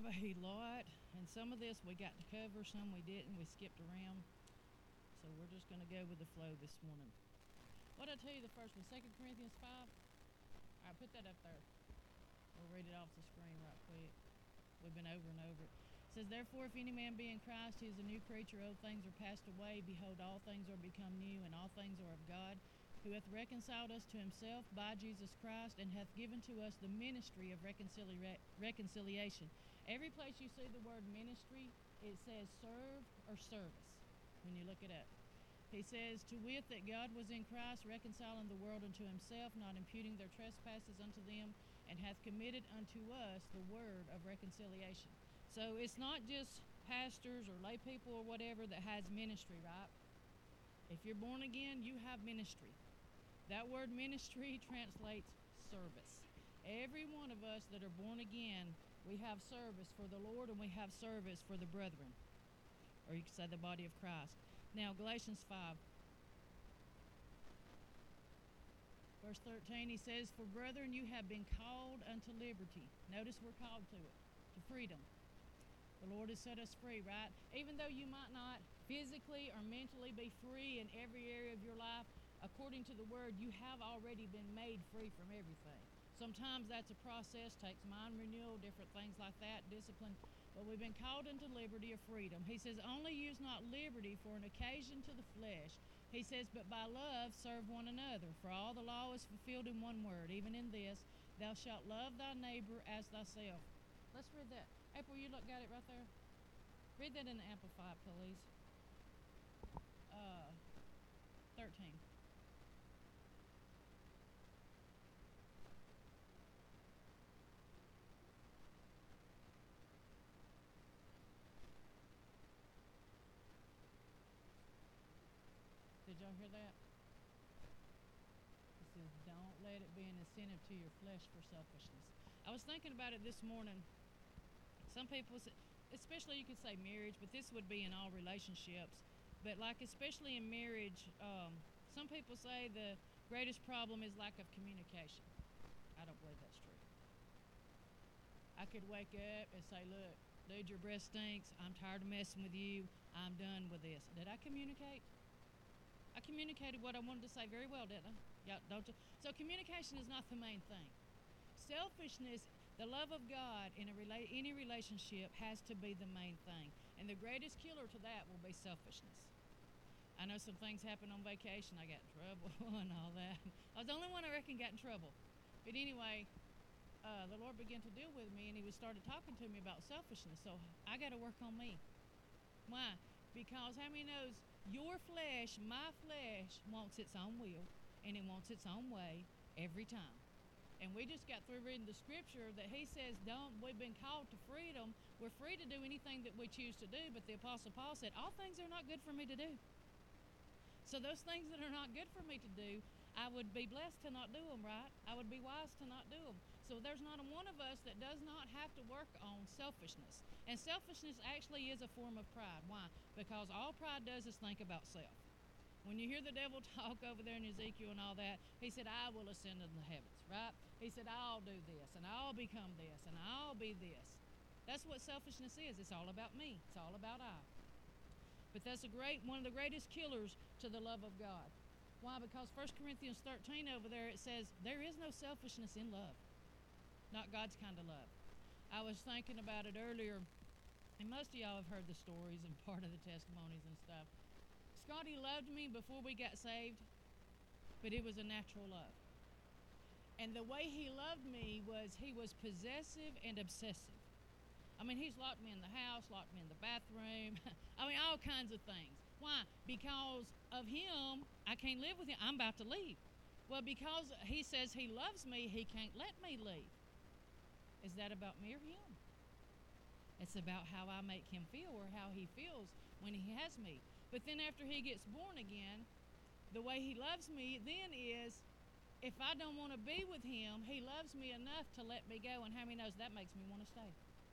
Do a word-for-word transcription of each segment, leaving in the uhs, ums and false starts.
a lot, and some of this we got to cover, some we didn't. We skipped around. So we're just going to go with the flow this morning. What did I tell you the first one? Second Corinthians five? All right, put that up there. We'll read it off the screen right quick. We've been over and over it. It says, therefore, if any man be in Christ, he is a new creature. Old things are passed away. Behold, all things are become new, and all things are of God, who hath reconciled us to himself by Jesus Christ, and hath given to us the ministry of reconcilia- reconciliation. Every place you see the word ministry, it says serve or service when you look it up. He says, to wit, that God was in Christ, reconciling the world unto himself, not imputing their trespasses unto them, and hath committed unto us the word of reconciliation. So it's not just pastors or lay people or whatever that has ministry, right? If you're born again, you have ministry. That word ministry translates service. Every one of us that are born again, we have service for the Lord and we have service for the brethren. Or you could say the body of Christ. Now, Galatians five. Verse thirteen, he says, for brethren, you have been called unto liberty. Notice we're called to it, to freedom. The Lord has set us free, right? Even though you might not physically or mentally be free in every area of your life, according to the word, you have already been made free from everything. Sometimes that's a process, takes mind renewal, different things like that, discipline. But we've been called into liberty of freedom. He says, only use not liberty for an occasion to the flesh. He says, but by love serve one another. For all the law is fulfilled in one word, even in this, thou shalt love thy neighbor as thyself. Let's read that. April, you look, got it right there? Read that in the Amplified, please. Uh, thirteen. Did y'all hear that? It says, don't let it be an incentive to your flesh for selfishness. I was thinking about it this morning. Some people, especially you could say marriage, but this would be in all relationships. But like especially in marriage, um, some people say the greatest problem is lack of communication. I don't believe that's true. I could wake up and say, look, dude, your breath stinks. I'm tired of messing with you. I'm done with this. Did I communicate? I communicated what I wanted to say very well, didn't I? Yeah, don't you? So communication is not the main thing. Selfishness, the love of God in a rela- any relationship has to be the main thing. And the greatest killer to that will be selfishness. I know some things happened on vacation. I got in trouble and all that. I was the only one I reckon got in trouble. But anyway, uh, the Lord began to deal with me, and he was started talking to me about selfishness. So I got to work on me. Why? Because how many knows your flesh, my flesh, wants its own will, and it wants its own way every time. And we just got through reading the scripture that he says, don't, we've been called to freedom. We're free to do anything that we choose to do. But the Apostle Paul said, all things are not good for me to do. So those things that are not good for me to do, I would be blessed to not do them, right? I would be wise to not do them. So there's not a one of us that does not have to work on selfishness. And selfishness actually is a form of pride. Why? Because all pride does is think about self. When you hear the devil talk over there in Ezekiel and all that, he said, I will ascend into the heavens, right? He said, I'll do this, and I'll become this, and I'll be this. That's what selfishness is. It's all about me. It's all about I. But that's a great one of the greatest killers to the love of God. Why? Because First Corinthians thirteen over there, it says, there is no selfishness in love. Not God's kind of love. I was thinking about it earlier, and most of y'all have heard the stories and part of the testimonies and stuff. Scotty loved me before we got saved, but it was a natural love. And the way he loved me was he was possessive and obsessive. I mean, he's locked me in the house, locked me in the bathroom. I mean, all kinds of things. Why? Because of him, I can't live with him. I'm about to leave. Well, because he says he loves me, he can't let me leave. Is that about me or him? It's about how I make him feel or how he feels when he has me. But then after he gets born again, the way he loves me then is, if I don't want to be with him, he loves me enough to let me go. And how many knows that makes me want to stay?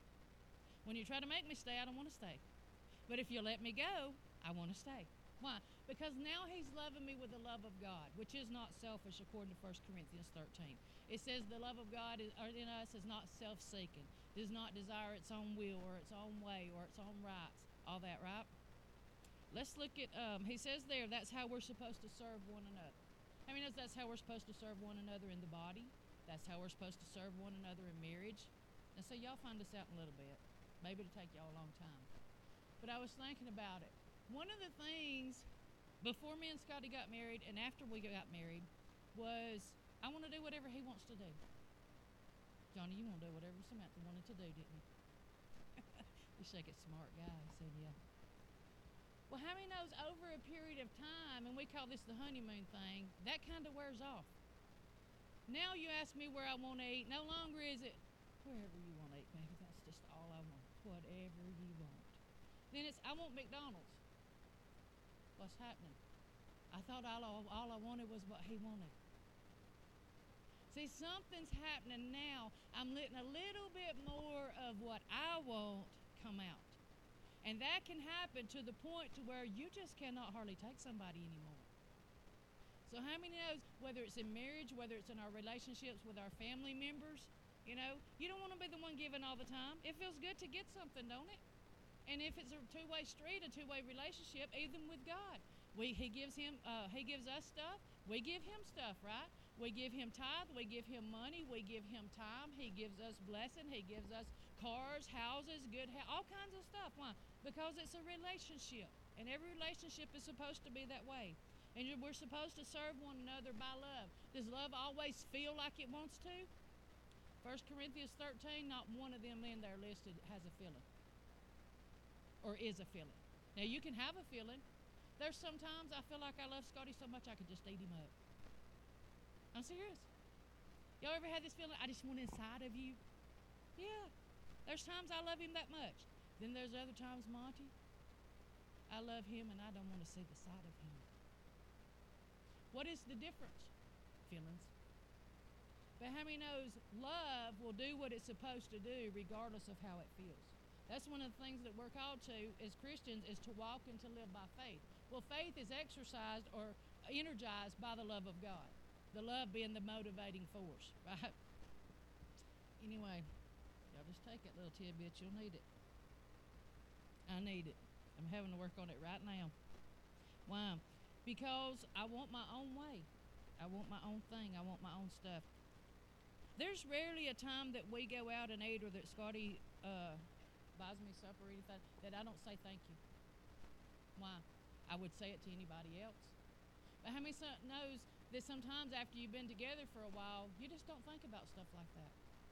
When you try to make me stay, I don't want to stay. But if you let me go, I want to stay. Why? Because now he's loving me with the love of God, which is not selfish, according to First Corinthians thirteen. It says the love of God is, in us is not self-seeking. does not desire its own will or its own way or its own rights. All that, right? Let's look at, um, he says there, that's how we're supposed to serve one another. How many knows that's how we're supposed to serve one another in the body? That's how we're supposed to serve one another in marriage. And so y'all find this out in a little bit. Maybe it'll take y'all a long time. But I was thinking about it. One of the things before me and Scotty got married and after we got married was I want to do whatever he wants to do. Johnny, you want to do whatever Samantha wanted to do, didn't you? You shake it, smart guy. He said, yeah. Well, how many knows over a period of time, and we call this the honeymoon thing, that kind of wears off. Now you ask me where I want to eat. No longer is it wherever you want to eat, baby. That's just all I want. Whatever you want. Then it's I want McDonald's. What's happening? I thought all I, all I wanted was what he wanted. See, something's happening now. I'm letting a little bit more of what I want come out. And that can happen to the point to where you just cannot hardly take somebody anymore. So how many knows, whether it's in marriage, whether it's in our relationships with our family members, you know, you don't want to be the one giving all the time. It feels good to get something, don't it? And if it's a two-way street, a two-way relationship, even with God, we He gives him, uh, He gives us stuff. We give Him stuff, right? We give Him tithe. We give Him money. We give Him time. He gives us blessing. He gives us cars, houses, good, ha- all kinds of stuff. Why? Because it's a relationship, and every relationship is supposed to be that way. And we're supposed to serve one another by love. Does love always feel like it wants to? First Corinthians thirteen, not one of them in there listed has a feeling or is a feeling. Now, you can have a feeling. There's sometimes I feel like I love Scotty so much I could just eat him up. I'm serious. Y'all ever had this feeling, I just want inside of you? Yeah. There's times I love him that much. Then there's other times, Monty, I love him and I don't want to see the side of him. What is the difference? Feelings. But how many knows love will do what it's supposed to do regardless of how it feels? That's one of the things that we're called to as Christians is to walk and to live by faith. Well, faith is exercised or energized by the love of God. The love being the motivating force, right? Anyway, y'all just take that little tidbit. You'll need it. I need it. I'm having to work on it right now. Why? Because I want my own way. I want my own thing. I want my own stuff. There's rarely a time that we go out and eat or that Scotty uh, buys me supper or anything that I don't say thank you. Why? I would say it to anybody else. But how many so- knows that sometimes after you've been together for a while, you just don't think about stuff like that?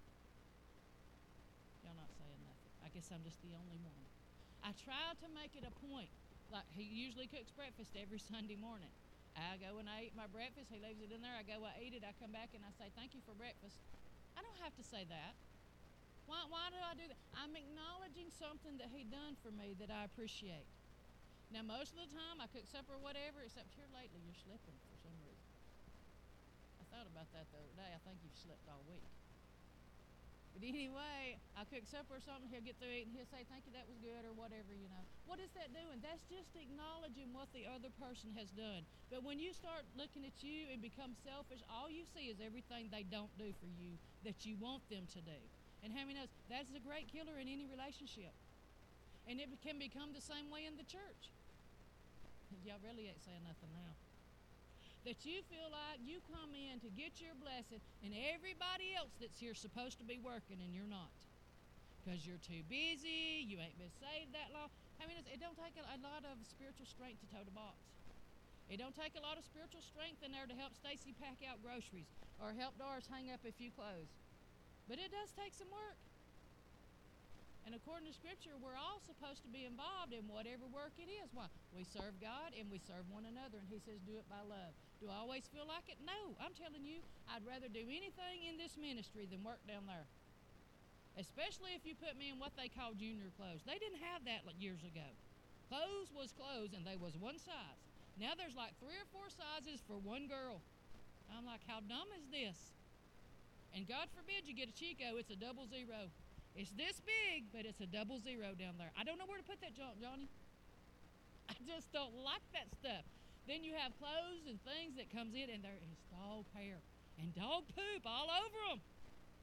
Y'all not saying nothing. I guess I'm just the only one. I try to make it a point. Like, he usually cooks breakfast every Sunday morning. I go and I eat my breakfast. He leaves it in there. I go, I eat it. I come back and I say, thank you for breakfast. I don't have to say that. Why, why do I do that? I'm acknowledging something that he done for me that I appreciate. Now, most of the time, I cook supper or whatever, except here lately, you're slipping for some reason. I thought about that the other day. I think you've slept all week. But anyway, I cook supper or something, he'll get through eating, he'll say, thank you, that was good, or whatever, you know. What is that doing? That's just acknowledging what the other person has done. But when you start looking at you and become selfish, all you see is everything they don't do for you that you want them to do. And how many knows that's a great killer in any relationship. And it can become the same way in the church. Y'all really ain't saying nothing now. That you feel like you come in to get your blessing and everybody else that's here is supposed to be working and you're not. Because you're too busy, you ain't been saved that long. I mean, it don't take a, a lot of spiritual strength to tote a box. It don't take a lot of spiritual strength in there to help Stacy pack out groceries or help Doris hang up a few clothes. But it does take some work. And according to Scripture, we're all supposed to be involved in whatever work it is. Why? We serve God and we serve one another. And He says, do it by love. Do I always feel like it? No. I'm telling you, I'd rather do anything in this ministry than work down there. Especially if you put me in what they call junior clothes. They didn't have that like years ago. Clothes was clothes and they was one size. Now there's like three or four sizes for one girl. I'm like, how dumb is this? And God forbid you get a Chico, it's a double zero. It's this big, but it's a double zero down there. I don't know where to put that, Johnny. I just don't like that stuff. Then you have clothes and things that comes in, and there is dog hair and dog poop all over them.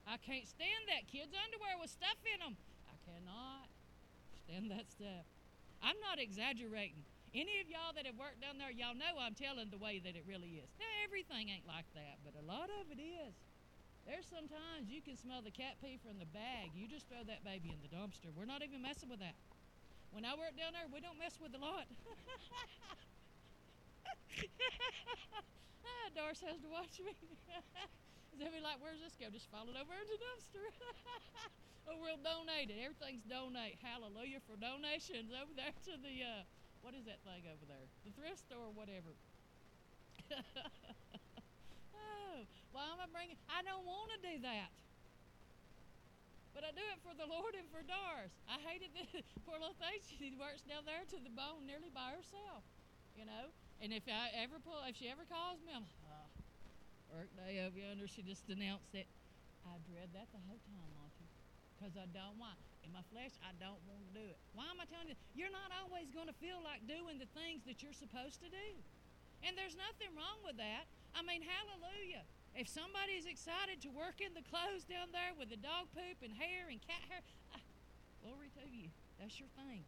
I can't stand that. Kids' underwear with stuff in them. I cannot stand that stuff. I'm not exaggerating. Any of y'all that have worked down there, y'all know I'm telling the way that it really is. Now, everything ain't like that, but a lot of it is. There's sometimes you can smell the cat pee from the bag. You just throw that baby in the dumpster. We're not even messing with that. When I work down there, we don't mess with a lot. ah, Doris has to watch me. They'll be like, where's this go? Just fall it over in the dumpster. Oh, we'll donate it. Everything's donate. Hallelujah for donations over there to the, uh, what is that thing over there? The thrift store or whatever. Oh, why am I bringing, I don't want to do that. But I do it for the Lord and for Doris. I hated this poor little thing. She works down there to the bone nearly by herself, you know. And if I ever pull, if she ever calls me, I'm like, oh, work day over yonder. She just announced that. I dread that the whole time, Monty, because I don't want. In my flesh, I don't want to do it. Why am I telling you? You're not always going to feel like doing the things that you're supposed to do. And there's nothing wrong with that. I mean, hallelujah. If somebody's excited to work in the clothes down there with the dog poop and hair and cat hair, ah, glory to you. That's your thing.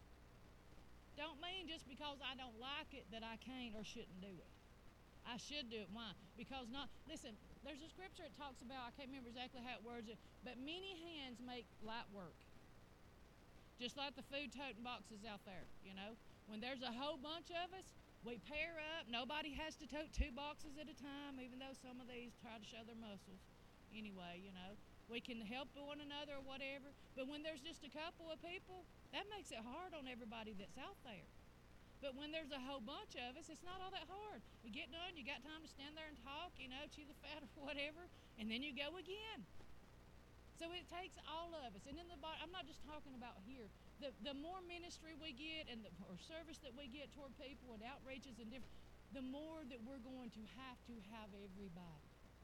Don't mean just because I don't like it that I can't or shouldn't do it. I should do it. Why? Because not, listen, there's a scripture that talks about, I can't remember exactly how it words it, but many hands make light work. Just like the food toting boxes out there, you know. When there's a whole bunch of us, we pair up. Nobody has to tote two boxes at a time, even though some of these try to show their muscles. Anyway, you know, we can help one another or whatever. But when there's just a couple of people, that makes it hard on everybody that's out there. But when there's a whole bunch of us, it's not all that hard. You get done, you got time to stand there and talk, you know, chew the fat or whatever, and then you go again. So it takes all of us. And in the body, I'm not just talking about here. The the more ministry we get and the or service that we get toward people and outreaches and different, the more that we're going to have to have everybody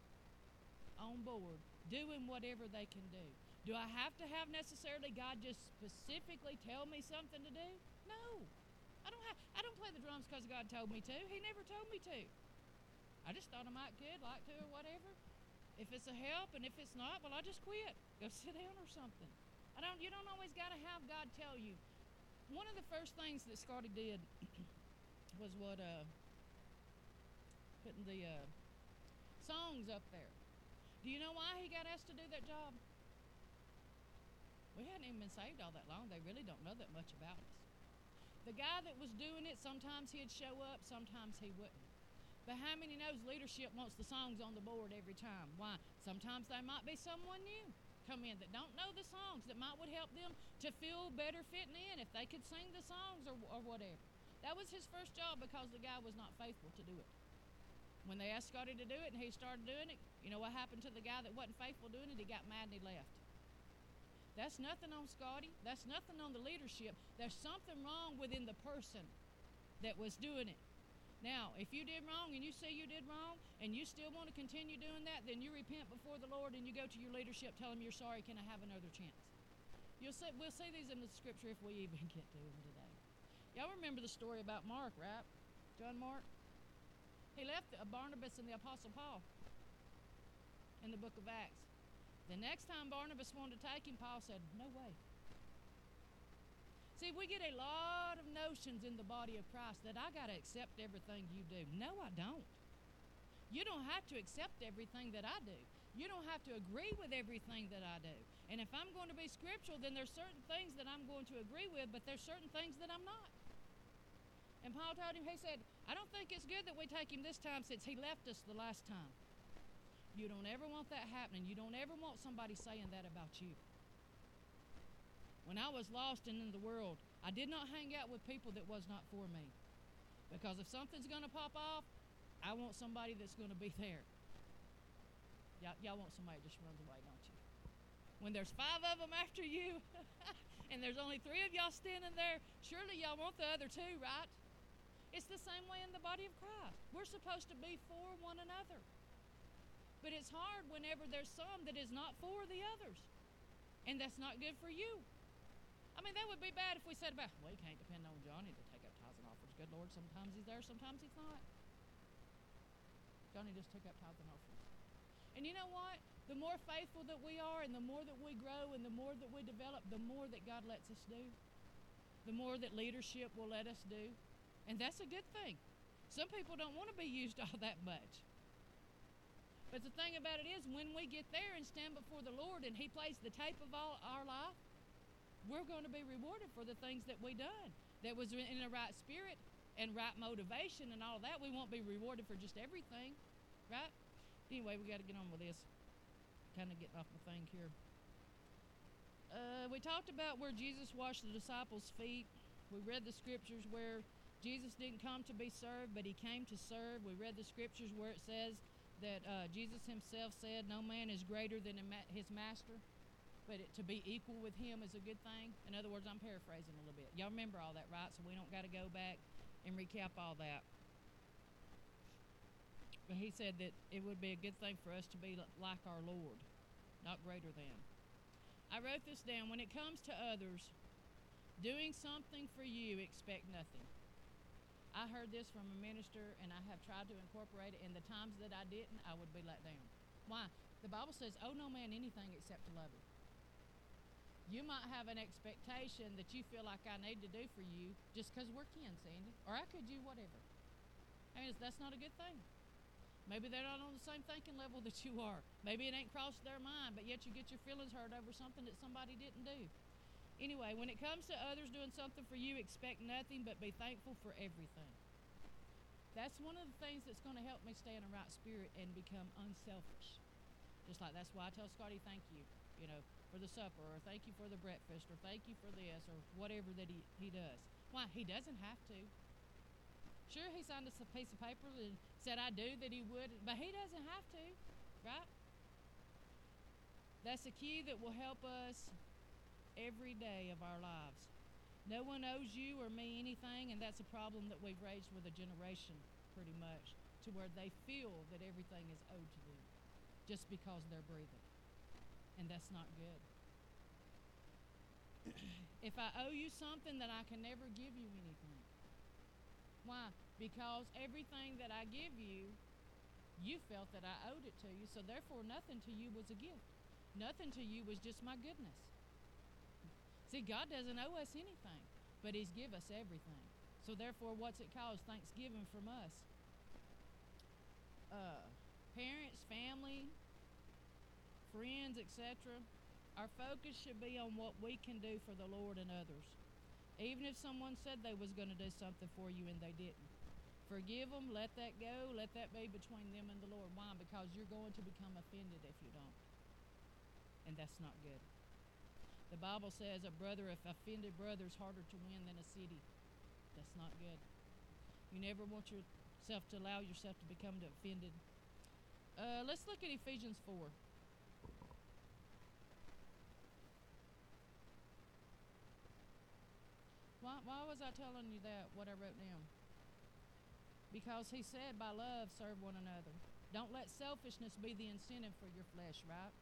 on board doing whatever they can do. Do I have to have necessarily God just specifically tell me something to do? No. I don't have I don't play the drums because God told me to. He never told me to. I just thought I might could, like to, or whatever. If it's a help, and if it's not, well, I just quit. Go sit down or something. I don't. You don't always got to have God tell you. One of the first things that Scotty did was what uh, putting the uh, songs up there. Do you know why he got asked to do that job? We hadn't even been saved all that long. They really don't know that much about us. The guy that was doing it, sometimes he'd show up, sometimes he wouldn't. But how many knows leadership wants the songs on the board every time? Why? Sometimes there might be someone new come in that don't know the songs that might would help them to feel better fitting in if they could sing the songs or, or whatever. That was his first job because the guy was not faithful to do it. When they asked Scotty to do it and he started doing it, you know what happened to the guy that wasn't faithful doing it? He got mad and he left. That's nothing on Scotty. That's nothing on the leadership. There's something wrong within the person that was doing it. Now, if you did wrong and you say you did wrong and you still want to continue doing that, then you repent before the Lord and you go to your leadership, tell them you're sorry, can I have another chance? You'll see, we'll see these in the scripture if we even get to them today. Y'all remember the story about Mark, right? John Mark? He left Barnabas and the Apostle Paul in the book of Acts. The next time Barnabas wanted to take him, Paul said, no way. See, we get a lot of notions in the body of Christ that I got to accept everything you do. No, I don't. You don't have to accept everything that I do. You don't have to agree with everything that I do. And if I'm going to be scriptural, then there's certain things that I'm going to agree with, but there's certain things that I'm not. And Paul told him, he said, I don't think it's good that we take him this time since he left us the last time. You don't ever want that happening. You don't ever want somebody saying that about you. When I was lost and in the world, I did not hang out with people that was not for me. Because if something's going to pop off, I want somebody that's going to be there. Y'all, y'all want somebody that just runs away, don't you? When there's five of them after you, and there's only three of y'all standing there, surely y'all want the other two, right? It's the same way in the body of Christ. We're supposed to be for one another. But it's hard whenever there's some that is not for the others. And that's not good for you. I mean, that would be bad if we said about, well, you can't depend on Johnny to take up tithes and offerings. Good Lord, sometimes he's there, sometimes he's not. Johnny just took up tithes and offerings. And you know what? The more faithful that we are and the more that we grow and the more that we develop, the more that God lets us do. The more that leadership will let us do. And that's a good thing. Some people don't want to be used all that much. But the thing about it is, when we get there and stand before the Lord and He plays the tape of all our life, we're going to be rewarded for the things that we done. That was in the right spirit and right motivation and all that. We won't be rewarded for just everything, right? Anyway, we got to get on with this. Kind of getting off my thing here. Uh, we talked about where Jesus washed the disciples' feet. We read the scriptures where Jesus didn't come to be served, but He came to serve. We read the scriptures where it says that uh, Jesus Himself said, no man is greater than his master, but it, to be equal with Him is a good thing. In other words, I'm paraphrasing a little bit. Y'all remember all that, right? So we don't got to go back and recap all that. But He said that it would be a good thing for us to be like our Lord, not greater than. I wrote this down. When it comes to others, doing something for you, expect nothing. I heard this from a minister, and I have tried to incorporate it. In the times that I didn't, I would be let down. Why? The Bible says, owe no man anything except to love him. You might have an expectation that you feel like I need to do for you just because we're kin, Sandy, or I could do whatever. I mean, that's not a good thing. Maybe they're not on the same thinking level that you are. Maybe it ain't crossed their mind, but yet you get your feelings hurt over something that somebody didn't do. Anyway, when it comes to others doing something for you, expect nothing but be thankful for everything. That's one of the things that's going to help me stay in a right spirit and become unselfish. Just like that's why I tell Scotty, thank you, you know, for the supper, or thank you for the breakfast, or thank you for this, or whatever that he, he does. Why? He doesn't have to. Sure, he signed us a piece of paper and said I do that he would, but he doesn't have to, right? That's a key that will help us every day of our lives. No one owes you or me anything, and that's a problem that we've raised with a generation pretty much, to where they feel that everything is owed to them just because they're breathing, and that's not good. If I owe you something, then I can never give you anything. Why? Because everything that I give you, you felt that I owed it to you, so therefore nothing to you was a gift. Nothing to you was just my goodness. See, God doesn't owe us anything, but He's give us everything. So therefore, what's it called? Thanksgiving from us. Uh, parents, family, friends, et cetera. Our focus should be on what we can do for the Lord and others. Even if someone said they was going to do something for you and they didn't. Forgive them, let that go, let that be between them and the Lord. Why? Because you're going to become offended if you don't. And that's not good. The Bible says a brother, if offended brother, is harder to win than a city. That's not good. You never want yourself to allow yourself to become offended. Uh, let's look at Ephesians four. Why, why was I telling you that, what I wrote down? Because He said, by love, serve one another. Don't let selfishness be the incentive for your flesh, right?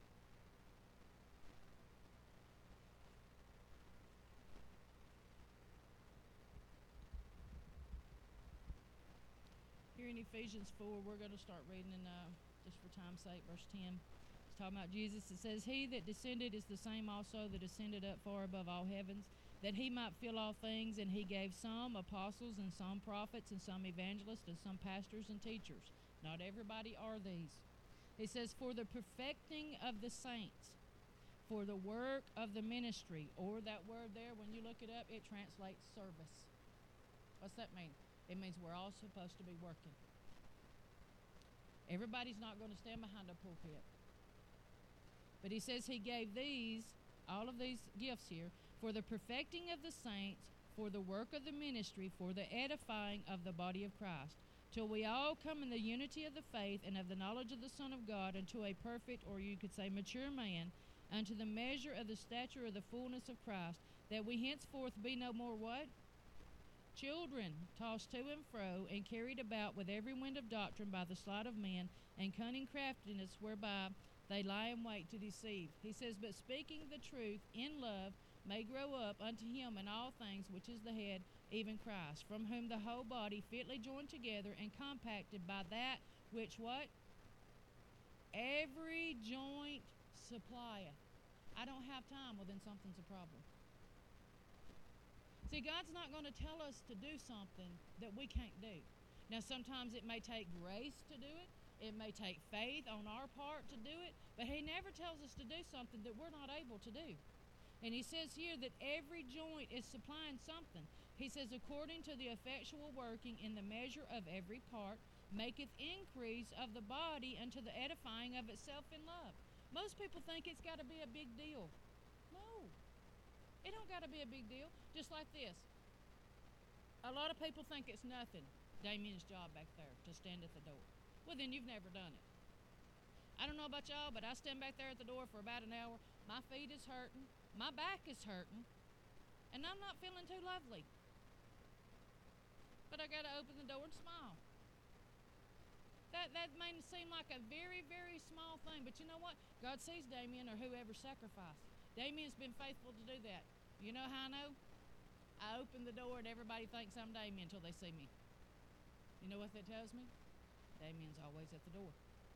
Here in Ephesians four, we're going to start reading in, uh, just for time's sake, verse ten. It's talking about Jesus. It says, He that descended is the same also that ascended up far above all heavens, that He might fill all things, and He gave some apostles, and some prophets, and some evangelists, and some pastors and teachers. Not everybody are these. It says, for the perfecting of the saints, for the work of the ministry, or that word there, when you look it up, it translates service. What's that mean? It means we're all supposed to be working. Everybody's not going to stand behind a pulpit. But He says He gave these, all of these gifts here, for the perfecting of the saints, for the work of the ministry, for the edifying of the body of Christ, till we all come in the unity of the faith and of the knowledge of the Son of God, unto a perfect, or you could say mature man, unto the measure of the stature of the fullness of Christ, that we henceforth be no more what? Children, tossed to and fro, and carried about with every wind of doctrine by the sleight of men, and cunning craftiness whereby they lie in wait to deceive. He says, but speaking the truth in love, may grow up unto Him in all things, which is the head, even Christ, from whom the whole body fitly joined together and compacted by that which what? Every joint supplieth. I don't have time, well then something's a problem. See, God's not going to tell us to do something that we can't do. Now, sometimes it may take grace to do it. It may take faith on our part to do it. But He never tells us to do something that we're not able to do. And He says here that every joint is supplying something. He says, according to the effectual working in the measure of every part, maketh increase of the body unto the edifying of itself in love. Most people think it's got to be a big deal. No. It don't got to be a big deal. Just like this. A lot of people think it's nothing, Damien's job back there, to stand at the door. Well, then you've never done it. I don't know about y'all, but I stand back there at the door for about an hour. My feet is hurting. My back is hurting. And I'm not feeling too lovely. But I got to open the door and smile. That that may seem like a very, very small thing. But you know what? God sees Damien or whoever sacrificed. Damien's been faithful to do that. You know how I know? I open the door and everybody thinks I'm Damien until they see me. You know what that tells me? Damien's always at the door.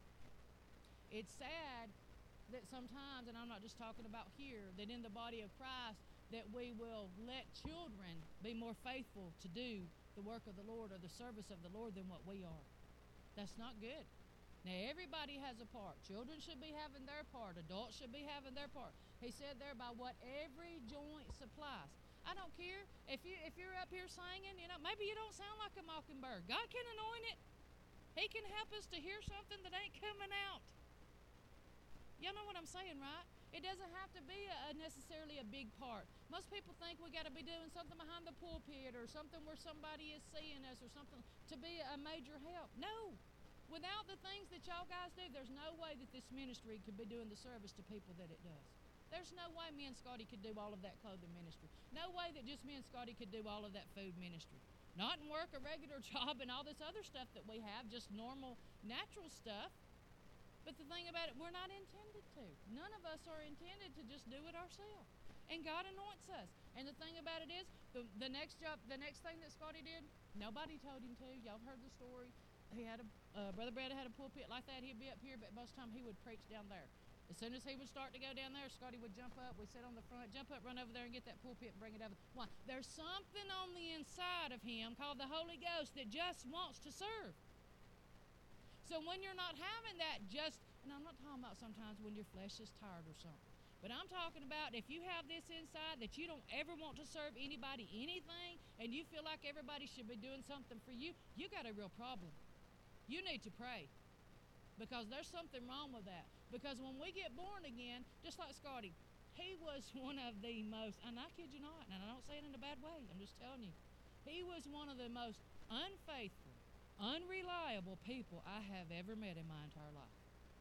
It's sad that sometimes, and I'm not just talking about here, that in the body of Christ, that we will let children be more faithful to do the work of the Lord or the service of the Lord than what we are. That's not good. Now, everybody has a part. Children should be having their part. Adults should be having their part. He said there, by what every joint supplies. I don't care if you if you're up here singing, you know, maybe you don't sound like a mockingbird. God can anoint it. He can help us to hear something that ain't coming out. Y'all know what I'm saying, right? It doesn't have to be a, a necessarily a big part. Most people think we got to be doing something behind the pulpit or something where somebody is seeing us or something to be a major help. No. Without the things that y'all guys do, there's no way that this ministry could be doing the service to people that it does. There's no way me and Scotty could do all of that clothing ministry. No way that just me and Scotty could do all of that food ministry. Not and work a regular job and all this other stuff that we have, just normal, natural stuff. But the thing about it, we're not intended to. None of us are intended to just do it ourselves. And God anoints us. And the thing about it is, the, the next job, the next thing that Scotty did, nobody told him to. Y'all heard the story. He had a, uh, Brother Brad had a pulpit like that. He'd be up here, but most of the time he would preach down there. As soon as he would start to go down there, Scotty would jump up. We'd sit on the front, jump up, run over there and get that pulpit and bring it over. Why? There's something on the inside of him called the Holy Ghost that just wants to serve. So when you're not having that just, and I'm not talking about sometimes when your flesh is tired or something, but I'm talking about if you have this inside that you don't ever want to serve anybody anything and you feel like everybody should be doing something for you, you got a real problem. You need to pray. Because there's something wrong with that. Because when we get born again, just like Scotty, he was one of the most, and I kid you not, and I don't say it in a bad way, I'm just telling you, he was one of the most unfaithful, unreliable people I have ever met in my entire life.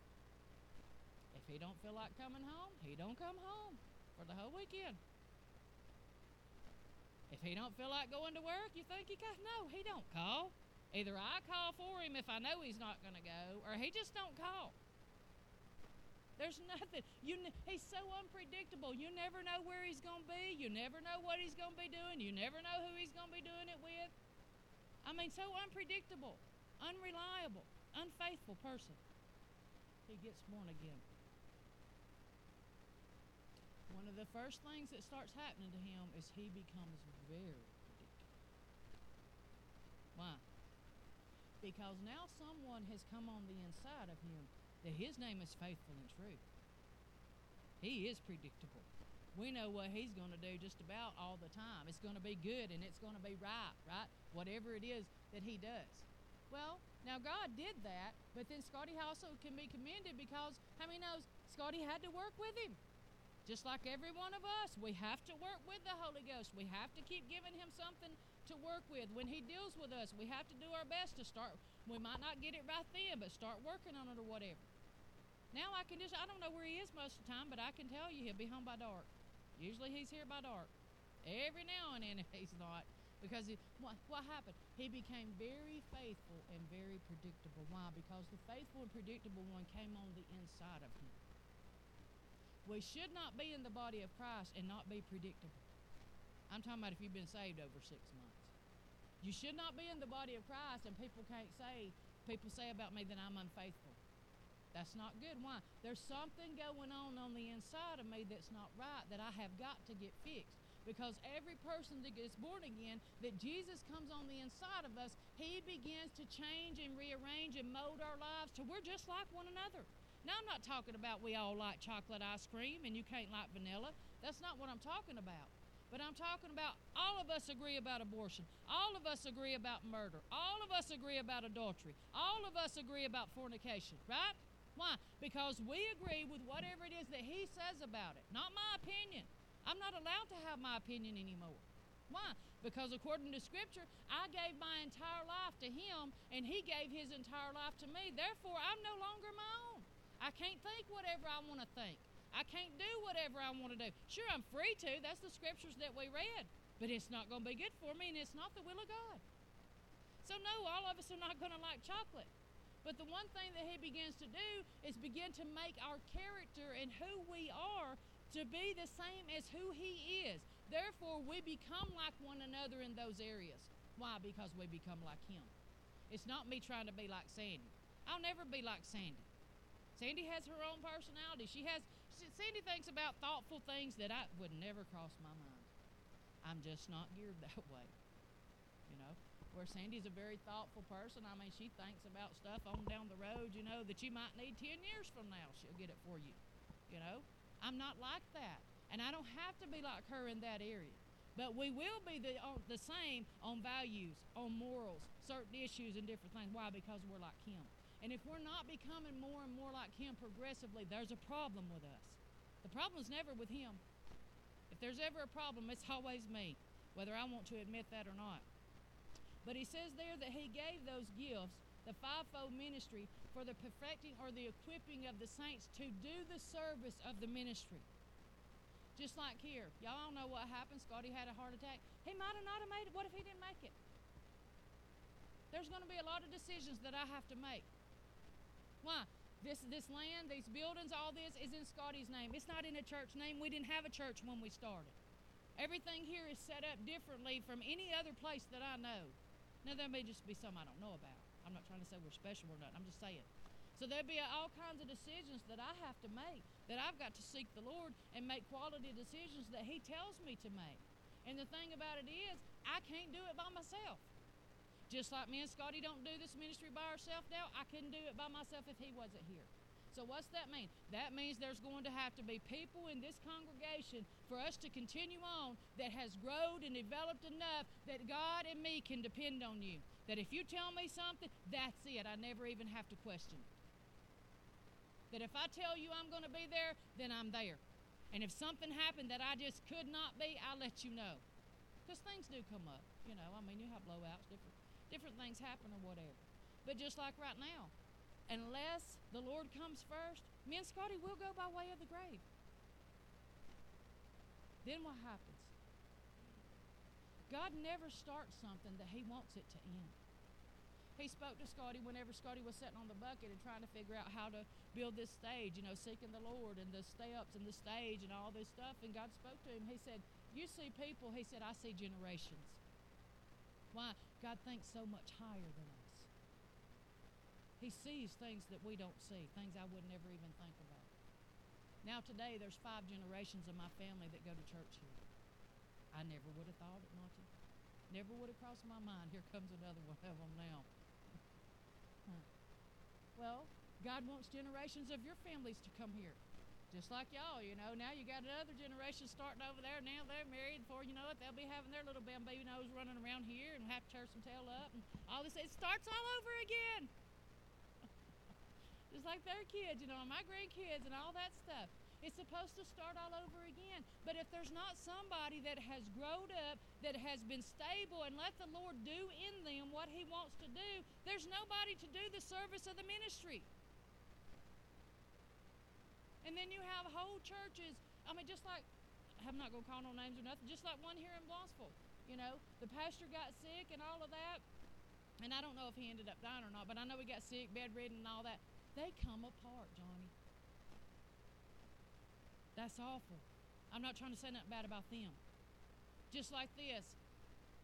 If he don't feel like coming home, he don't come home for the whole weekend. If he don't feel like going to work, you think he got, no, he don't call. Either I call for him if I know he's not going to go, or he just don't call. There's nothing. You, he's so unpredictable. You never know where he's going to be. You never know what he's going to be doing. You never know who he's going to be doing it with. I mean, so unpredictable, unreliable, unfaithful person. He gets born again. One of the first things that starts happening to him is he becomes very predictable. Why? Because now someone has come on the inside of him that his name is faithful and true. He is predictable. We know what he's going to do just about all the time. It's going to be good and it's going to be right, right? Whatever it is that he does. Well, now God did that, but then Scotty also can be commended because how many knows Scotty had to work with him? Just like every one of us, we have to work with the Holy Ghost. We have to keep giving him something to work with. When he deals with us, we have to do our best to start. We might not get it right then, but start working on it or whatever. Now I can just, I don't know where he is most of the time, but I can tell you he'll be home by dark. Usually he's here by dark. Every now and then he's not. Because he, what, what happened? He became very faithful and very predictable. Why? Because the faithful and predictable one came on the inside of him. We should not be in the body of Christ and not be predictable. I'm talking about if you've been saved over six months. You should not be in the body of Christ and people can't say, people say about me that I'm unfaithful. That's not good. Why? There's something going on on the inside of me that's not right, that I have got to get fixed. Because every person that gets born again, that Jesus comes on the inside of us, he begins to change and rearrange and mold our lives to we're just like one another. Now, I'm not talking about we all like chocolate ice cream and you can't like vanilla. That's not what I'm talking about. But I'm talking about all of us agree about abortion. All of us agree about murder. All of us agree about adultery. All of us agree about fornication, right? Why? Because we agree with whatever it is that he says about it, not my opinion. I'm not allowed to have my opinion anymore. Why? Because according to Scripture, I gave my entire life to him, and he gave his entire life to me. Therefore, I'm no longer my own. I can't think whatever I want to think. I can't do whatever I want to do. Sure, I'm free to. That's the Scriptures that we read. But it's not going to be good for me, and it's not the will of God. So, no, all of us are not going to like chocolate. But the one thing that he begins to do is begin to make our character and who we are to be the same as who he is. Therefore, we become like one another in those areas. Why? Because we become like him. It's not me trying to be like Sandy. I'll never be like Sandy. Sandy has her own personality. She has, she, Sandy thinks about thoughtful things that I would never cross my mind. I'm just not geared that way, you know. Where Sandy's a very thoughtful person. I mean, she thinks about stuff on down the road, you know, that you might need ten years from now. She'll get it for you, you know. I'm not like that. And I don't have to be like her in that area. But we will be the, on, the same on values, on morals, certain issues and different things. Why? Because we're like him. And if we're not becoming more and more like him progressively, there's a problem with us. The problem's never with him. If there's ever a problem, it's always me, whether I want to admit that or not. But he says there that he gave those gifts, the fivefold ministry, for the perfecting or the equipping of the saints to do the service of the ministry. Just like here. Y'all know what happened. Scotty had a heart attack. He might have not have made it. What if he didn't make it? There's going to be a lot of decisions that I have to make. Why? This this land, these buildings, all this is in Scotty's name. It's not in a church name. We didn't have a church when we started. Everything here is set up differently from any other place that I know. Now, there may just be some I don't know about. I'm not trying to say we're special or nothing. I'm just saying. So there'll be all kinds of decisions that I have to make, that I've got to seek the Lord and make quality decisions that he tells me to make. And the thing about it is, I can't do it by myself. Just like me and Scotty don't do this ministry by ourselves now, I couldn't do it by myself if he wasn't here. So what's that mean? That means there's going to have to be people in this congregation for us to continue on that has grown and developed enough that God and me can depend on you. That if you tell me something, that's it. I never even have to question it. That if I tell you I'm going to be there, then I'm there. And if something happened that I just could not be, I'll let you know. Because things do come up. You know, I mean, you have blowouts, different, different things happen or whatever. But just like right now, unless the Lord comes first, me and Scotty will go by way of the grave. Then what happens? God never starts something that he wants it to end. He spoke to Scotty whenever Scotty was sitting on the bucket and trying to figure out how to build this stage, you know, seeking the Lord and the steps and the stage and all this stuff. And God spoke to him. He said, you see people. He said, I see generations. Why? God thinks so much higher than us. He sees things that we don't see, things I would never even think about. Now today, there's five generations of my family that go to church here. I never would have thought it, Monty. Never would have crossed my mind. Here comes another one of them now. Huh. Well, God wants generations of your families to come here. Just like y'all, you know. Now you got another generation starting over there. Now they're married. Before you know it, they'll be having their little bamboo nose running around here and have to turn some tail up and all this. It starts all over again. Just like their kids, you know, and my grandkids and all that stuff. It's supposed to start all over again. But if there's not somebody that has grown up, that has been stable and let the Lord do in them what he wants to do, there's nobody to do the service of the ministry. And then you have whole churches, I mean, just like, I'm not going to call no names or nothing, just like one here in Blossville. You know, the pastor got sick and all of that. And I don't know if he ended up dying or not, but I know he got sick, bedridden and all that. They come apart, Johnny. That's awful. I'm not trying to say nothing bad about them. Just like this,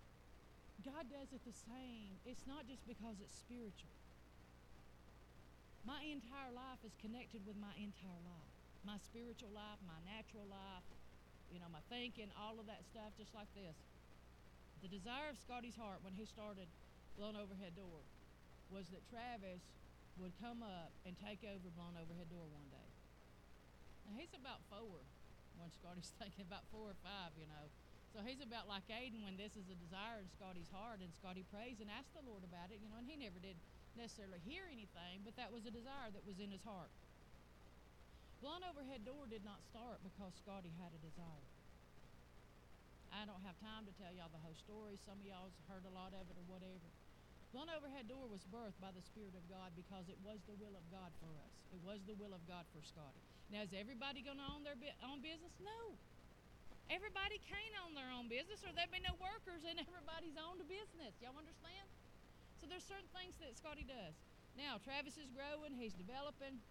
God does it the same. It's not just because it's spiritual. My entire life is connected with my entire life. My spiritual life, my natural life, you know, my thinking, all of that stuff, just like this. The desire of Scotty's heart when he started Blown Overhead Door was that Travis would come up and take over Blown Overhead Door one day. Now, he's about four when Scotty's thinking, about four or five, you know. So he's about like Aiden when this is a desire in Scotty's heart, and Scotty prays and asks the Lord about it, you know, and he never did necessarily hear anything, but that was a desire that was in his heart. Blown Overhead Door did not start because Scotty had a desire. I don't have time to tell y'all the whole story. Some of y'all have heard a lot of it or whatever. Blown Overhead Door was birthed by the Spirit of God because it was the will of God for us. It was the will of God for Scotty. Now, is everybody going to own their bi- own business? No. Everybody can't own their own business, or there'd be no workers and everybody's owned a business. Y'all understand? So there's certain things that Scotty does. Now, Travis is growing. He's developing.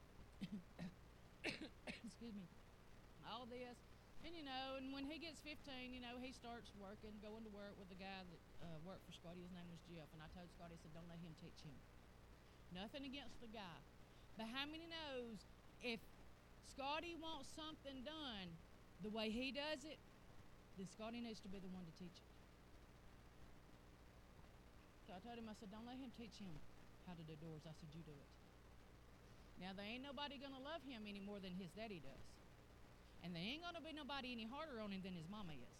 Excuse me. All this. And, you know, and when he gets fifteen, you know, he starts working, going to work with the guy that uh, worked for Scotty. His name was Jeff. And I told Scotty, I said, don't let him teach him. Nothing against the guy. But how many knows if Scotty wants something done the way he does it, then Scotty needs to be the one to teach it. So I told him, I said, don't let him teach him how to do doors. I said, you do it. Now, there ain't nobody going to love him any more than his daddy does. And there ain't going to be nobody any harder on him than his mama is.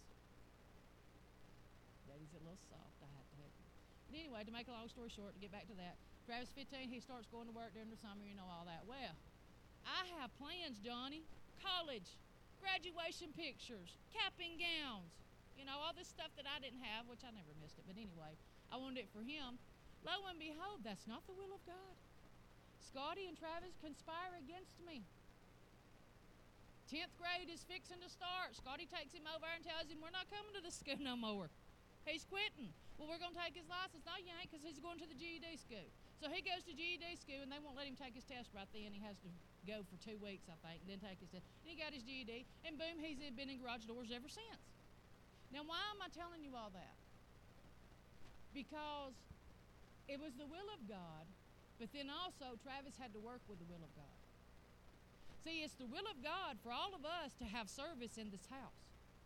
Daddy's a little soft, I have to help you. But anyway, to make a long story short, to get back to that, Travis fifteen, he starts going to work during the summer, you know, all that. Well, I have plans, Johnny. College, graduation pictures, cap and gowns. You know, all this stuff that I didn't have, which I never missed it. But anyway, I wanted it for him. Lo and behold, that's not the will of God. Scotty and Travis conspire against me. tenth grade is fixing to start. Scotty takes him over and tells him, we're not coming to the school no more. He's quitting. Well, we're going to take his license. No, you ain't, because he's going to the G E D school. So he goes to G E D school, and they won't let him take his test right then. He has to go for two weeks, I think, and then take his test. And he got his G E D, and boom, he's been in garage doors ever since. Now, why am I telling you all that? Because it was the will of God, but then also Travis had to work with the will of God. See, it's the will of God for all of us to have service in this house.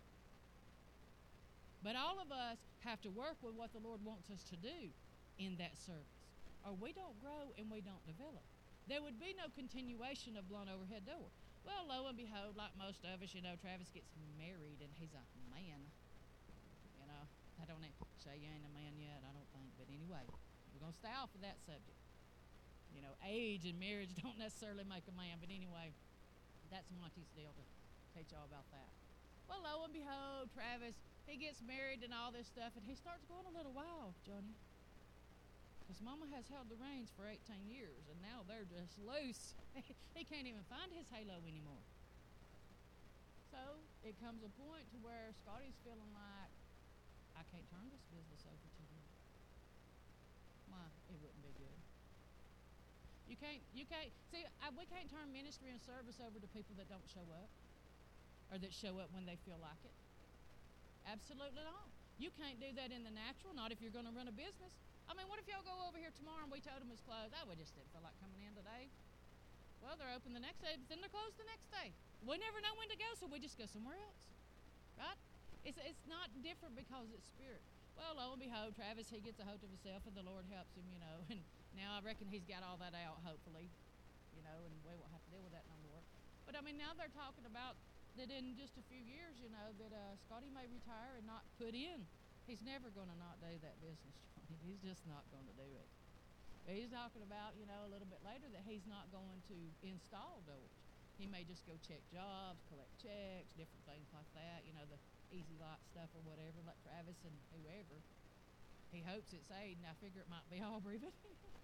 But all of us have to work with what the Lord wants us to do in that service, or we don't grow and we don't develop. There would be no continuation of Blown Overhead Door. Well, lo and behold, like most of us, you know, Travis gets married and he's a man. You know, I don't say you ain't a man yet, I don't think. But anyway, we're going to stay off of that subject. You know, age and marriage don't necessarily make a man. But anyway, that's Monty's deal to teach y'all about that. Well, lo and behold, Travis, he gets married and all this stuff, and he starts going a little wild, Johnny. Because Mama has held the reins for eighteen years, and now they're just loose. He can't even find his halo anymore. So it comes a point to where Scotty's feeling like, I can't turn this business over to you. Why? It wouldn't be good. You can't, you can't, see, I, we can't turn ministry and service over to people that don't show up, or that show up when they feel like it. Absolutely not. You can't do that in the natural, not if you're going to run a business. I mean, what if y'all go over here tomorrow and we told them it's closed? Oh, we just didn't feel like coming in today. Well, they're open the next day, but then they're closed the next day. We never know when to go, so we just go somewhere else. Right? It's it's not different because it's spirit. Well, lo and behold, Travis, he gets a hold of himself, and the Lord helps him, you know. And now I reckon he's got all that out, hopefully, you know, and we won't have to deal with that no more. But, I mean, now they're talking about that in just a few years, you know, that uh, Scotty may retire and not put in. He's never going to not do that business, Johnny. He's just not going to do it. He's talking about, you know, a little bit later that he's not going to install doors. He may just go check jobs, collect checks, different things like that, you know, the easy lot stuff or whatever, like Travis and whoever. He hopes it's Aiden. I figure it might be Aubrey, but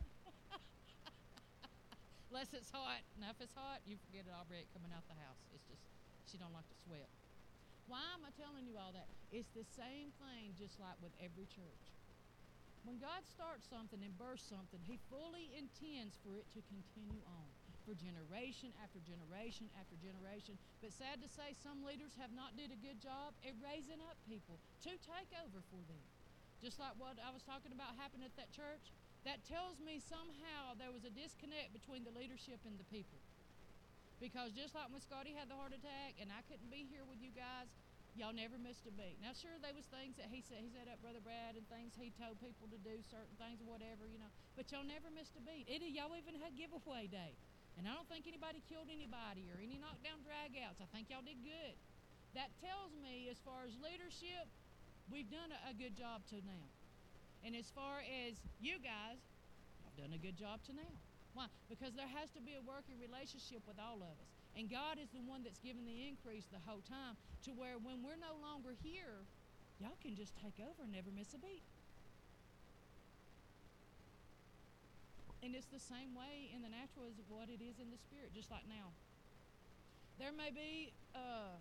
unless it's hot. Now, if it's hot, you forget it, Aubrey ain't coming out the house. It's just, she don't like to sweat. Why am I telling you all that? It's the same thing just like with every church. When God starts something and bursts something, he fully intends for it to continue on for generation after generation after generation. But sad to say, some leaders have not did a good job at raising up people to take over for them. Just like what I was talking about happened at that church. that tells me somehow there was a disconnect between the leadership and the people. Because just like when Scotty had the heart attack and I couldn't be here with you guys, y'all never missed a beat. Now, sure, there was things that he said, he set up Brother Brad and things he told people to do, certain things or whatever, you know. But y'all never missed a beat. It, y'all even had giveaway day. And I don't think anybody killed anybody or any knockdown drag-outs. I think y'all did good. That tells me, as far as leadership, we've done a, a good job to now. And as far as you guys, I've done a good job to now. Why? Because there has to be a working relationship with all of us. And God is the one that's given the increase the whole time to where when we're no longer here, y'all can just take over and never miss a beat. And it's the same way in the natural as what it is in the spirit, just like now. There may be, uh,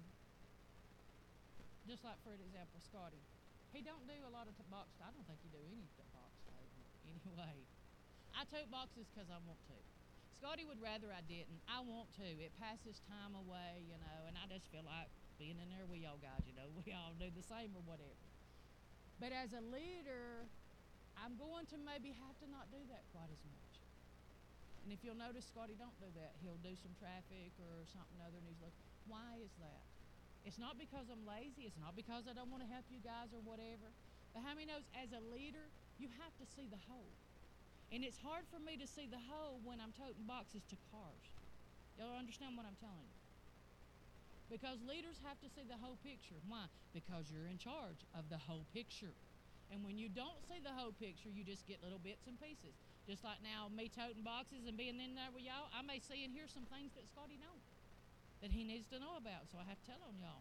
just like for an example, Scotty. He don't do a lot of t- box. I don't think he do any t- box anyway. I tote boxes because I want to. Scotty would rather I didn't. I want to. It passes time away, you know, and I just feel like being in there with y'all guys, you know, we all do the same or whatever. But as a leader, I'm going to maybe have to not do that quite as much. And if you'll notice, Scotty don't do that. He'll do some traffic or something other, and he's like, why is that? It's not because I'm lazy. It's not because I don't want to help you guys or whatever. But how many knows, as a leader, you have to see the whole. And it's hard for me to see the whole when I'm toting boxes to cars. Y'all understand what I'm telling you? Because leaders have to see the whole picture. Why? Because you're in charge of the whole picture. And when you don't see the whole picture, you just get little bits and pieces. Just like now, me toting boxes and being in there with y'all, I may see and hear some things that Scotty don't, that he needs to know about, so I have to tell on y'all.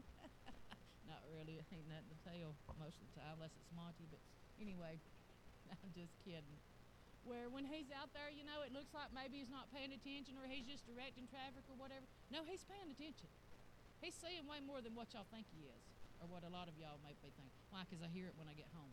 Not really, it ain't nothing to tell most of the time, unless it's Monty, but anyway, I'm just kidding. Where when he's out there, you know, it looks like maybe he's not paying attention or he's just directing traffic or whatever. No, he's paying attention. He's seeing way more than what y'all think he is, or what a lot of y'all may be thinking. Why? Because I hear it when I get home.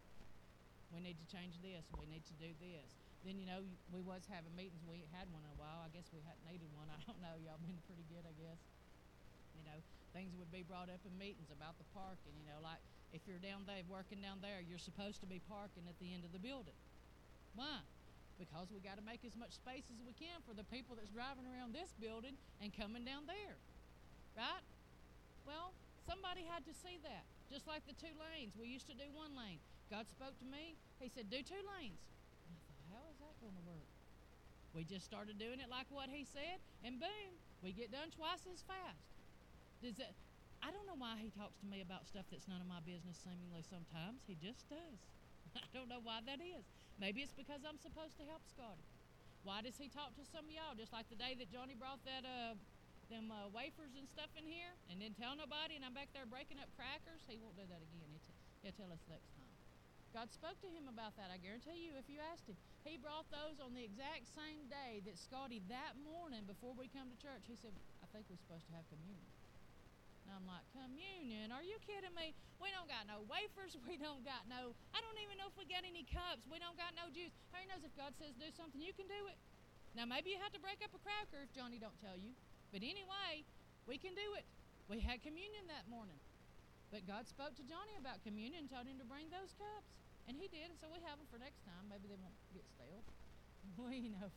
We need to change this. We need to do this. Then, you know, we was having meetings. We ain't had one in a while. I guess we hadn't needed one. I don't know. Y'all been pretty good, I guess. You know, things would be brought up in meetings about the parking. You know, like if you're down there, working down there, you're supposed to be parking at the end of the building. Why? Because we got to make as much space as we can for the people that's driving around this building and coming down there. Right? Well, somebody had to see that. Just like the two lanes. We used to do one lane. God spoke to me. He said, do two lanes. And I thought, how is that going to work? We just started doing it like what he said, and boom, we get done twice as fast. Does that? I don't know why he talks to me about stuff that's none of my business, seemingly sometimes. He just does. I don't know why that is. Maybe it's because I'm supposed to help Scotty. Why does he talk to some of y'all? Just like the day that Johnny brought that uh, them uh, wafers and stuff in here and didn't tell nobody, and I'm back there breaking up crackers. He won't do that again. He'll, t- he'll tell us next time. God spoke to him about that, I guarantee you, if you asked him. He brought those on the exact same day that Scotty, that morning before we come to church, he said, I think we're supposed to have communion. And I'm like, communion? Are you kidding me? We don't got no wafers. We don't got no, I don't even know if we got any cups. We don't got no juice. How he knows if God says do something, you can do it. Now, maybe you have to break up a cracker if Johnny don't tell you. But anyway, we can do it. We had communion that morning. But God spoke to Johnny about communion and told him to bring those cups. And he did, and so we have them for next time. Maybe they won't get stale. We know.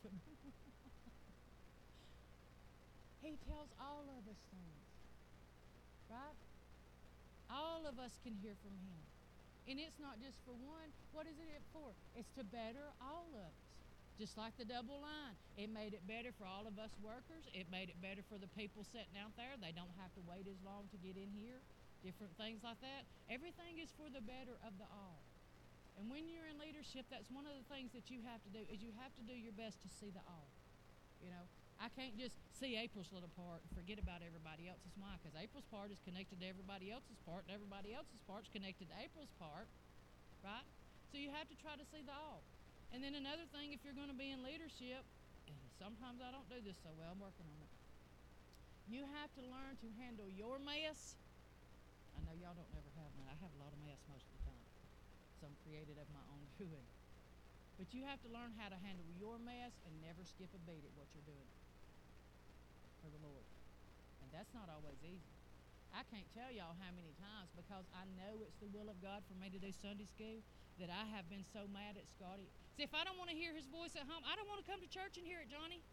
He tells all of us things. Right? All of us can hear from him. And it's not just for one. What is it for? It's to better all of us. Just like the double line. It made it better for all of us workers. It made it better for the people sitting out there. They don't have to wait as long to get in here. Different things like that. Everything is for the better of the all. And when you're in leadership, that's one of the things that you have to do, is you have to do your best to see the all. You know, I can't just see April's little part and forget about everybody else's. Why? Because April's part is connected to everybody else's part, and everybody else's part's connected to April's part, right? So you have to try to see the all. And then another thing, if you're going to be in leadership, and sometimes I don't do this so well, I'm working on it. You have to learn to handle your mess. I know y'all don't ever have that. I have a lot of mess most of the time. Some created of my own doing. But you have to learn how to handle your mess and never skip a beat at what you're doing for the Lord. And that's not always easy. I can't tell y'all how many times, because I know it's the will of God for me to do Sunday school, that I have been so mad at Scotty. See, if I don't want to hear his voice at home, I don't want to come to church and hear it, Johnny.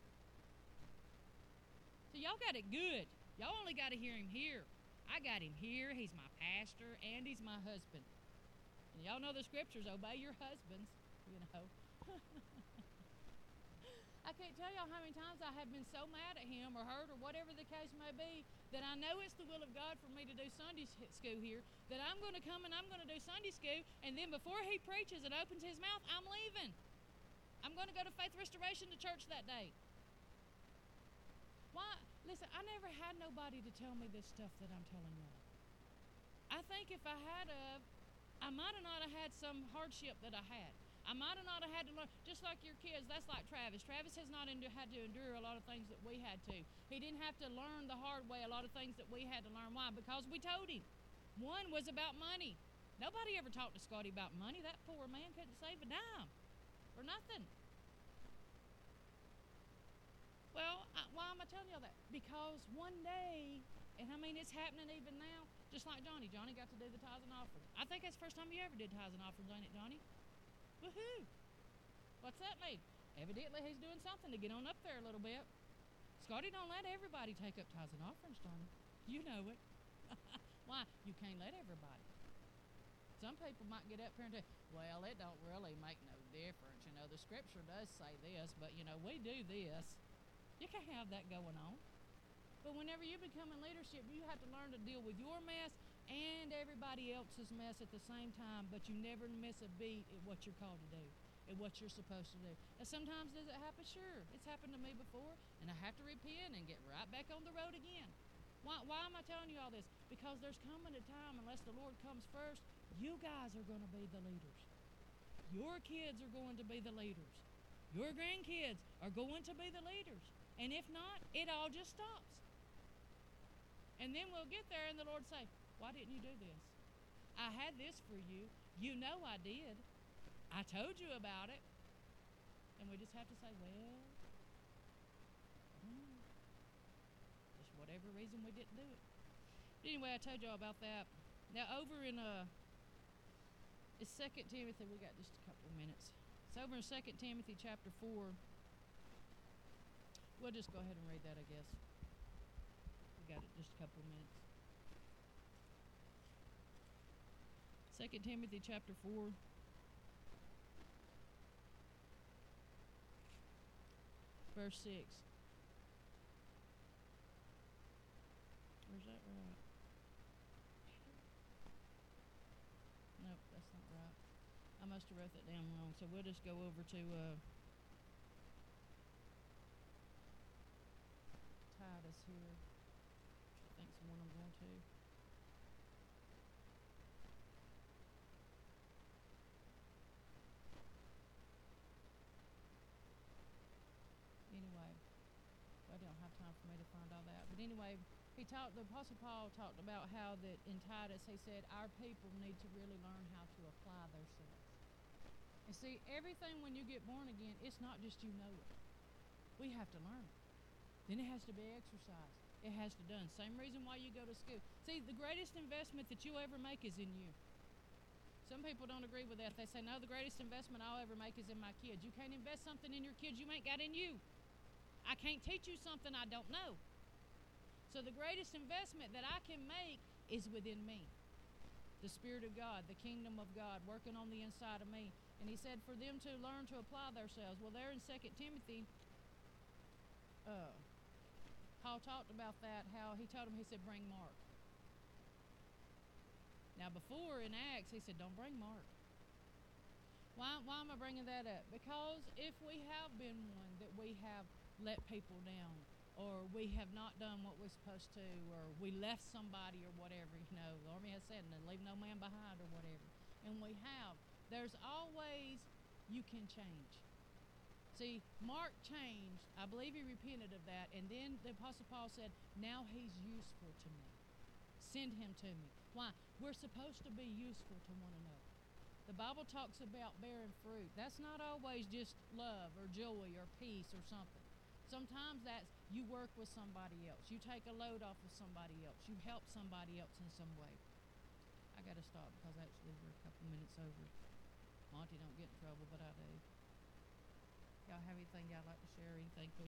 So y'all got it good. Y'all only got to hear him here. I got him here. He's my pastor, and he's my husband. And y'all know the scriptures, obey your husbands, you know. I can't tell y'all how many times I have been so mad at him or hurt or whatever the case may be that I know it's the will of God for me to do Sunday school here, that I'm going to come and I'm going to do Sunday school, and then before he preaches and opens his mouth, I'm leaving. I'm going to go to Faith Restoration to church that day. Why? Listen, I never had nobody to tell me this stuff that I'm telling y'all. I think if I had of, I might have not have had some hardship that I had. I might have not have had to learn, just like your kids, that's like Travis. Travis has not endu- had to endure a lot of things that we had to. He didn't have to learn the hard way a lot of things that we had to learn. Why? Because we told him. One was about money. Nobody ever talked to Scotty about money. That poor man couldn't save a dime for nothing. Well, I, why am I telling y'all that? Because one day, and I mean it's happening even now, just like Johnny. Johnny got to do the tithes and offerings. I think that's the first time you ever did tithes and offerings, ain't it, Johnny? Woohoo! What's that mean? Evidently he's doing something to get on up there a little bit. Scotty don't let everybody take up tithes and offerings, Johnny. You know it. Why? You can't let everybody. Some people might get up here and say, well, it don't really make no difference. You know, the scripture does say this, but, you know, we do this. You can't have that going on. But whenever you become in leadership, you have to learn to deal with your mess and everybody else's mess at the same time, but you never miss a beat at what you're called to do, at what you're supposed to do. And sometimes does it happen? Sure. It's happened to me before, and I have to repent and get right back on the road again. Why, why am I telling you all this? Because there's coming a time, unless the Lord comes first, you guys are going to be the leaders. Your kids are going to be the leaders. Your grandkids are going to be the leaders. And if not, it all just stops. And then we'll get there and the Lord say, why didn't you do this? I had this for you. You know I did. I told you about it. And we just have to say, well, hmm, just whatever reason we didn't do it. But anyway, I told y'all about that. Now over in uh, it's Second Timothy. We got just a couple of minutes. It's over in Second Timothy chapter four. We'll just go ahead and read that, I guess. We got it just a couple of minutes. Second Timothy chapter four. Verse six. Where's that right? Nope, that's not right. I must have wrote that down wrong. So we'll just go over to uh, Titus here. I think it's the one I'm going to. Anyway, I don't have time for me to find all that. But anyway, he talked, the Apostle Paul talked about how that in Titus, he said, our people need to really learn how to apply themselves. And see, everything when you get born again, it's not just you know it. We have to learn it. Then it has to be exercised. It has to be done. Same reason why you go to school. See, the greatest investment that you'll ever make is in you. Some people don't agree with that. They say, no, the greatest investment I'll ever make is in my kids. You can't invest something in your kids you ain't got in you. I can't teach you something I don't know. So the greatest investment that I can make is within me. The Spirit of God, the kingdom of God working on the inside of me. And he said for them to learn to apply themselves. Well, there in Second Timothy, uh, Paul talked about that, how he told him, he said, bring Mark. Now, before in Acts, he said, don't bring Mark. Why, why am I bringing that up? Because if we have been one that we have let people down, or we have not done what we're supposed to, or we left somebody or whatever, you know, the Army has said, and leave no man behind or whatever, and we have, there's always, you can change. See, Mark changed. I believe he repented of that, and then the Apostle Paul said, now he's useful to me. Send him to me. Why? We're supposed to be useful to one another. The Bible talks about bearing fruit. That's not always just love or joy or peace or something. Sometimes that's you work with somebody else. You take a load off of somebody else. You help somebody else in some way. I got to stop because actually we're a couple minutes over. Monty don't get in trouble, but I do. Y'all have anything y'all like to share or anything?